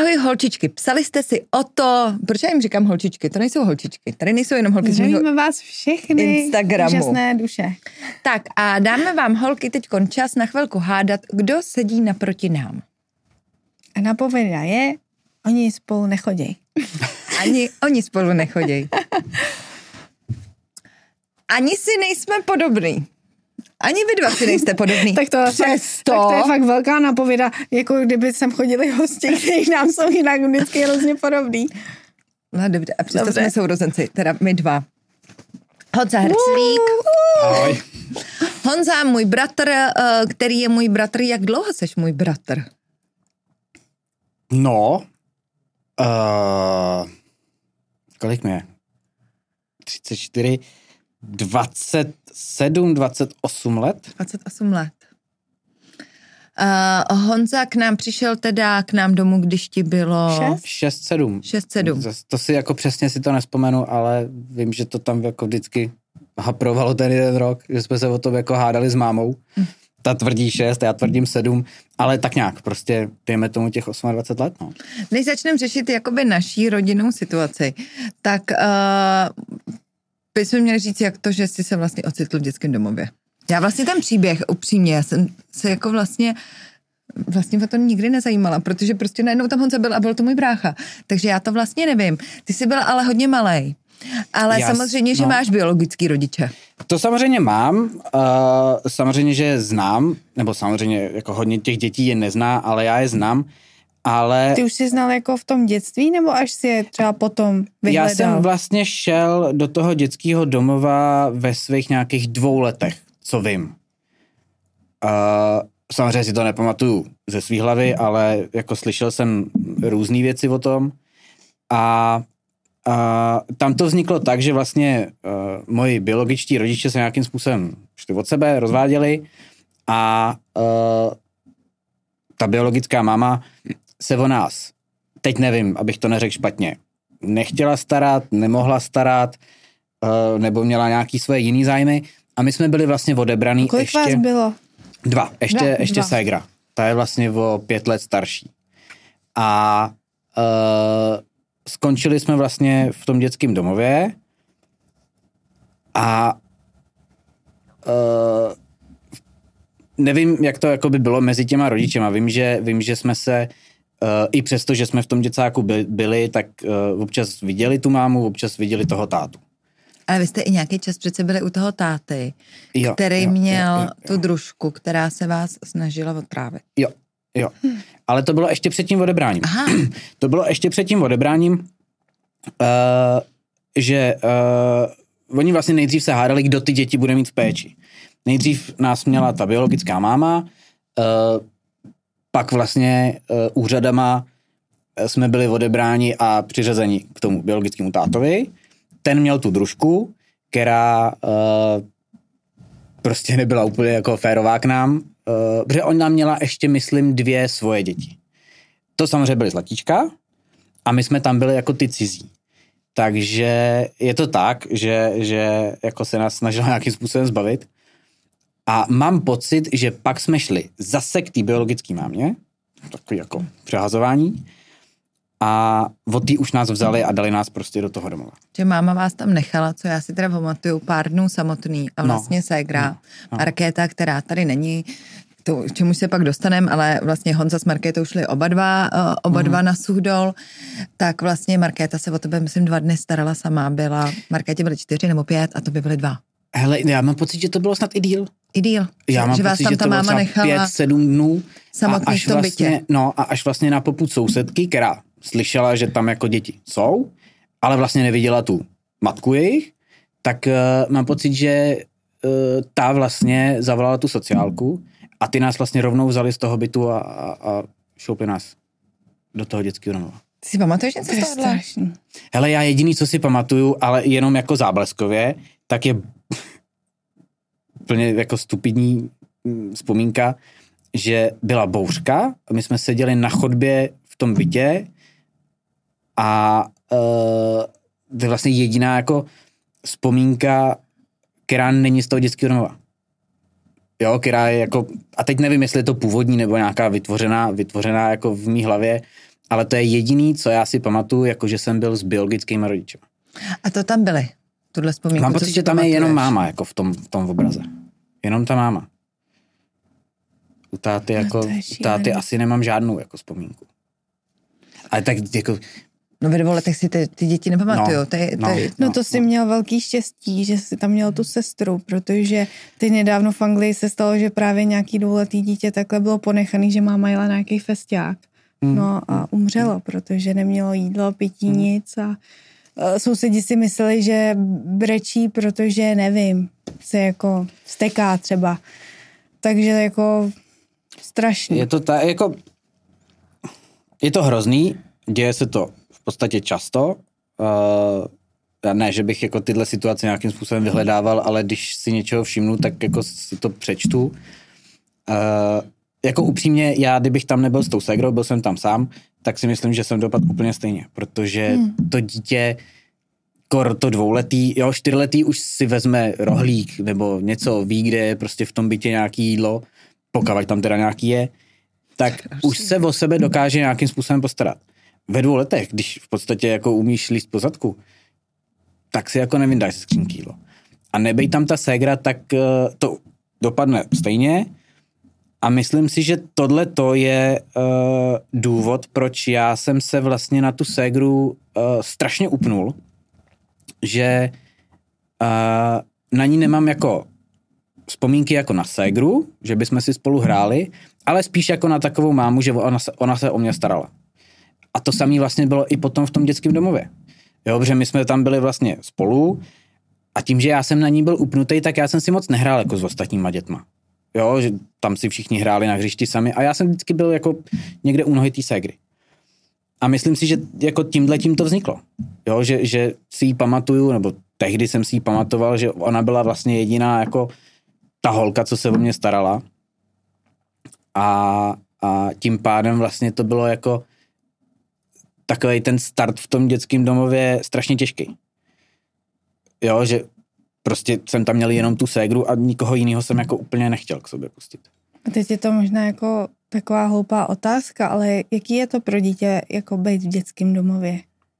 Ahoj holčičky, psali jste si o to, proč já jim říkám holčičky, to nejsou holčičky, tady nejsou jenom holky. Zdravíme vás všechny Instagramu. Úžasné duše. Tak a dáme vám holky teďkon čas na chvilku hádat, kdo sedí naproti nám. A napověda je, oni spolu nechodějí. Ani oni spolu nechodějí. Ani si nejsme podobný. Ani vy dva si nejste podobný. Tak to je fakt velká napověda, jako kdyby sem chodili hosti, kteří nám jsou jinak vždycky hrozně podobný. No dobře, a přesto jsme sourozenci, teda my dva. Honza Herclík. Ahoj. Honza, můj bratr, který je můj bratr. Jak dlouho seš můj bratr? No, kolik mi je? 34, 27, 28 let. 28 let. Honza k nám přišel teda k nám domů, když ti bylo... 6-7. 6-7. To si jako přesně si to nespomenu, ale vím, že to tam jako vždycky haprovalo ten jeden rok, že jsme se o tom jako hádali s mámou. Ta tvrdí 6, já tvrdím 7, ale tak nějak, prostě dejme tomu těch 28 let, no. Než začneme řešit jakoby naší rodinnou situaci, tak bychom měli říct, jak to, že jsi se vlastně ocitl v dětském domově. Já vlastně ten příběh, upřímně, já jsem se jako vlastně o to nikdy nezajímala, protože prostě najednou tam Honza byl a byl to můj brácha. Takže já to vlastně nevím. Ty jsi byl ale hodně malej. Ale samozřejmě, že máš biologický rodiče. To samozřejmě mám, samozřejmě, že je znám, nebo samozřejmě jako hodně těch dětí je nezná, ale já je znám, ale... Ty už jsi znal jako v tom dětství, nebo až si je třeba potom vyhledal? Já jsem vlastně šel do toho dětského domova ve svých nějakých 2 letech, co vím. Samozřejmě si to nepamatuju ze svý hlavy, ale jako slyšel jsem různý věci o tom a tam to vzniklo tak, že vlastně moji biologičtí rodiče se nějakým způsobem šli od sebe, rozváděli a ta biologická máma se o nás, teď nevím, abych to neřekl špatně, nechtěla starat, nemohla starat, nebo měla nějaký svoje jiný zájmy a my jsme byli vlastně odebraný. Kolik ještě... vás bylo? 2, ještě ségra. Ta je vlastně o 5 let starší. A skončili jsme vlastně v tom dětském domově a nevím, jak to jako by bylo mezi těma rodičema. Vím, že jsme se i přesto, že jsme v tom děcáku byli, tak občas viděli tu mámu, občas viděli toho tátu. Ale vy jste i nějaký čas přece byli u toho táty, který měl tu družku, která se vás snažila otrávit. Jo. Ale to bylo ještě před tím odebráním. Aha. To bylo ještě před tím odebráním, že oni vlastně nejdřív se hádali, kdo ty děti bude mít v péči. Nejdřív nás měla ta biologická máma, pak vlastně úřadama jsme byli odebráni a přiřazeni k tomu biologickému tátovi. Ten měl tu družku, která prostě nebyla úplně jako férová k nám, protože ona měla ještě, myslím, 2 svoje děti. To samozřejmě byly zlatíčka a my jsme tam byli jako ty cizí. Takže je to tak, že jako se nás snažila nějakým způsobem zbavit. A mám pocit, že pak jsme šli zase k té biologické mámě, takový jako přehazování, a od tý už nás vzali a dali nás prostě do toho domova. Že máma vás tam nechala, co já si teda pamatuju, pár dnů samotný a vlastně ségra Markéta, která tady není, to, k čemu se pak dostaneme, ale vlastně Honza s Markétou šli oba dva na Suchdol, tak vlastně Markéta se o tebe, myslím, 2 dny starala sama, Markétě byly 4 nebo 5 a to by byly 2. Hele, já mám pocit, že to bylo snad i díl. Já mám že pocit, že to bylo třeba 5-7 dnů. Samotný v tom bytě. No a až vlastně na popud sousedky, která slyšela, že tam jako děti jsou, ale vlastně neviděla tu matku jejich, tak mám pocit, že ta vlastně zavolala tu sociálku a ty nás vlastně rovnou vzali z toho bytu a šoupli nás do toho dětského domova. Ty si pamatuješ něco z tohohle? Hele, já jediný, co si pamatuju, ale jenom jako zábleskově, tak je úplně jako stupidní vzpomínka, že byla bouřka, my jsme seděli na chodbě v tom bytě a to je vlastně jediná jako vzpomínka, která není z toho dětského domova. Jo, která je jako, a teď nevím, jestli je to původní nebo nějaká vytvořená jako v mý hlavě, Ale to je jediný, co já si pamatuju, jako že jsem byl s biologickými rodiči. A to tam byly? Tuhle vzpomínku? Mám pocit, že tam je jenom máma, jako v tom obraze. Jenom ta máma. U táty, jako, táty asi nemám žádnou jako vzpomínku. Ale tak jako... No ve 2 letech si ty děti nepamatujou. No to jsi měl velký štěstí, že jsi tam měl tu sestru, protože teď nedávno v Anglii se stalo, že právě nějaký 2letý dítě takhle bylo ponechaný, že máma jela nějaký festiák. No a umřelo, protože nemělo jídlo, pití, nic a sousedi si mysleli, že brečí, protože nevím, se jako steká třeba. Takže jako strašný. Je to hrozný, děje se to v podstatě často. Ne, že bych jako tyhle situace nějakým způsobem vyhledával, ale když si něčeho všimnu, tak jako si to přečtu. Jako upřímně, já kdybych tam nebyl s tou ségrou, byl jsem tam sám, tak si myslím, že jsem dopadl úplně stejně, protože to dítě, to 2letý, 4letý už si vezme rohlík nebo něco, ví, kde je prostě v tom bytě nějaký jídlo, pokud tam teda nějaký je, tak už se o sebe dokáže nějakým způsobem postarat. Ve 2 letech, když v podstatě jako umíš líst po zadku, tak si jako nevyndáš ze skřínky jídlo. A nebej tam ta ségra, tak to dopadne stejně. A myslím si, že tohle to je důvod, proč já jsem se vlastně na tu ségru strašně upnul, že na ní nemám jako vzpomínky jako na ségru, že bychom si spolu hráli, ale spíš jako na takovou mámu, že ona se o mě starala. A to samé vlastně bylo i potom v tom dětském domově. Jo, protože my jsme tam byli vlastně spolu a tím, že já jsem na ní byl upnutý, tak já jsem si moc nehrál jako s ostatníma dětma. Jo, že tam si všichni hráli na hřišti sami a já jsem vždycky byl jako někde u nohy té ségry. A myslím si, že jako tímhletím to vzniklo. Jo, že si ji pamatuju, nebo tehdy jsem si ji pamatoval, že ona byla vlastně jediná jako ta holka, co se o mě starala. A tím pádem vlastně to bylo jako takový ten start v tom dětském domově strašně těžký. Jo, že prostě jsem tam měl jenom tu ségru a nikoho jiného jsem jako úplně nechtěl k sobě pustit. A teď je to možná jako taková hloupá otázka, ale jaký je to pro dítě jako být v dětském domově?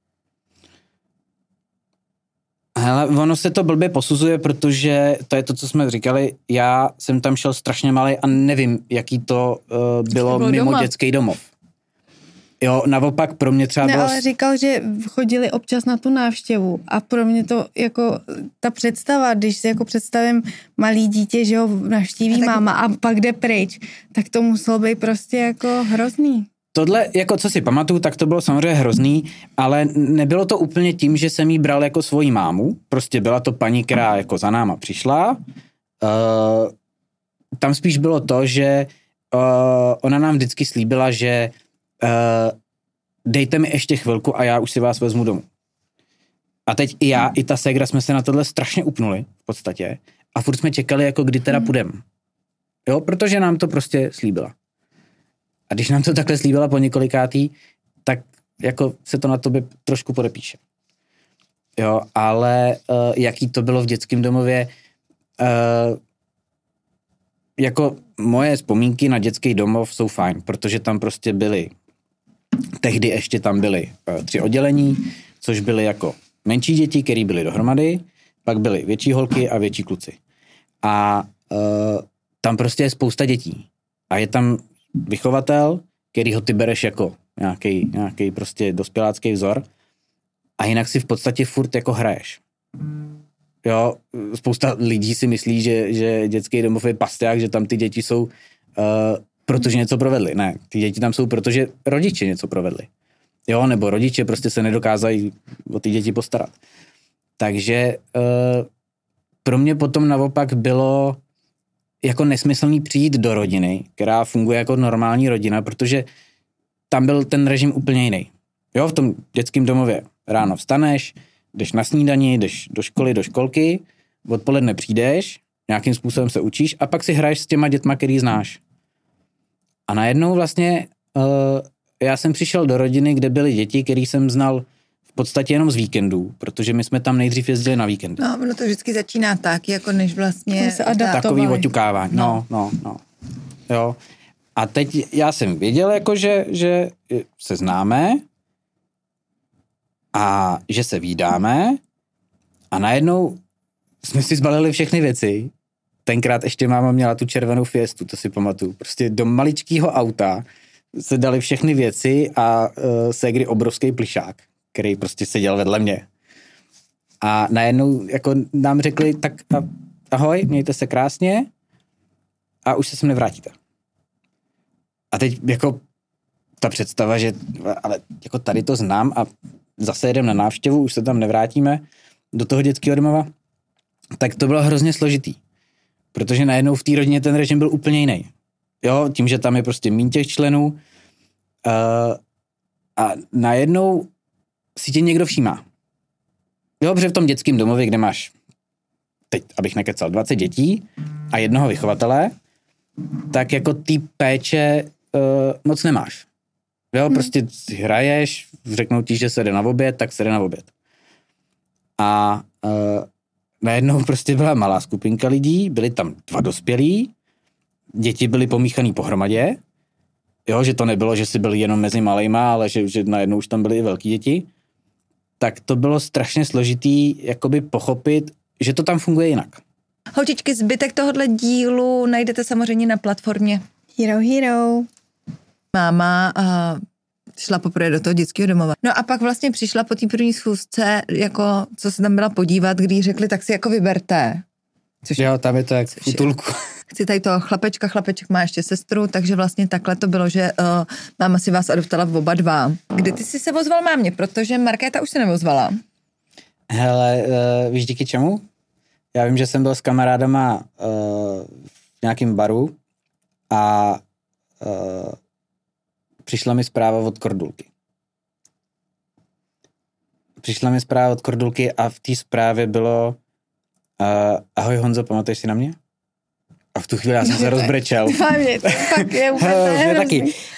Hele, ono se to blbě posuzuje, protože to je to, co jsme říkali, já jsem tam šel strašně malý a nevím, jaký to bylo mimo dětský domov. Jo, naopak pro mě třeba bylo... ale říkal, že chodili občas na tu návštěvu a pro mě to jako ta představa, když si jako představím malý dítě, že ho navštíví máma a pak jde pryč, tak to muselo být prostě jako hrozný. Tohle, jako co si pamatuju, tak to bylo samozřejmě hrozný, ale nebylo to úplně tím, že jsem jí bral jako svoji mámu, prostě byla to paní, která jako za náma přišla. Tam spíš bylo to, že ona nám vždycky slíbila, že dejte mi ještě chvilku a já už si vás vezmu domů. A teď i já, i ta ségra jsme se na tohle strašně upnuli v podstatě a furt jsme čekali, jako kdy teda půjdem. Jo, protože nám to prostě slíbila. A když nám to takhle slíbila po několikátý, tak jako se to na tobě trošku podepíše. Jo, ale jaký to bylo v dětském domově, jako moje vzpomínky na dětský domov jsou fajn, protože tam prostě byly, tehdy ještě tam byly 3 oddělení, což byly jako menší děti, které byly dohromady, pak byly větší holky a větší kluci. A tam prostě je spousta dětí. A je tam vychovatel, kterýho ty bereš jako nějaký prostě dospělácký vzor a jinak si v podstatě furt jako hraješ. Jo, spousta lidí si myslí, že dětský domov je pasták, že tam ty děti jsou, protože něco provedli. Ne, ty děti tam jsou, protože rodiče něco provedli. Jo, nebo rodiče prostě se nedokázají o ty děti postarat. Takže pro mě potom naopak bylo jako nesmyslný přijít do rodiny, která funguje jako normální rodina, protože tam byl ten režim úplně jiný. Jo, v tom dětském domově ráno vstaneš, jdeš na snídani, jdeš do školy, do školky, odpoledne přijdeš, nějakým způsobem se učíš a pak si hraješ s těma dětma, který znáš. A najednou vlastně já jsem přišel do rodiny, kde byly děti, který jsem znal v podstatě jenom z víkendů, protože my jsme tam nejdřív jezdili na víkendy. No, ono to vždycky začíná tak, jako než vlastně... Takový oťukávání. No. Jo. A teď já jsem věděl, jako že se známe a že se vídáme a najednou jsme si zbalili všechny věci. Tenkrát ještě máma měla tu červenou Fiestu, to si pamatuju. Prostě do maličkého auta se dali všechny věci a ségry obrovský plišák, který prostě seděl vedle mě. A najednou jako nám řekli, tak ahoj, mějte se krásně a už se sem nevrátíte. A teď jako ta představa, že ale jako tady to znám a zase jedem na návštěvu, už se tam nevrátíme do toho dětského domova, tak to bylo hrozně složitý. Protože najednou v té rodině ten režim byl úplně jiný. Jo, tím, že tam je prostě míň těch členů a najednou si tě někdo všímá. Jo, protože v tom dětském domově, kde máš, teď abych nekecal, 20 dětí a jednoho vychovatele, tak jako ty péče moc nemáš. Jo, prostě si hraješ, řeknou ti, že se jde na oběd, tak se jde na oběd. A najednou prostě byla malá skupinka lidí, byli tam 2 dospělí, děti byly pomíchaný pohromadě, jo, že to nebylo, že si byli jenom mezi malejma, ale že najednou už tam byly i velký děti, tak to bylo strašně složitý jakoby pochopit, že to tam funguje jinak. Holčičky, zbytek tohohle dílu najdete samozřejmě na platformě Hero. Máma šla poprvé do toho dětského domova. No a pak vlastně přišla po té první schůzce, jako co se tam byla podívat, když řekli, tak si jako vyberte. Což jo, tam je to jak v útulku. Chci tady toho chlapeček má ještě sestru, takže vlastně takhle to bylo, že máma si vás adoptovala oba dva. Kdy ty jsi se ozval mámě, protože Markéta už se neozvala. Hele, víš díky čemu? Já vím, že jsem byl s kamarádama v nějakém baru a přišla mi zpráva od Kordulky. A v té zprávě bylo ahoj Honzo, pamatuješ si na mě? A v tu chvíli já jsem se rozbrečel. To fakt je úplně taky.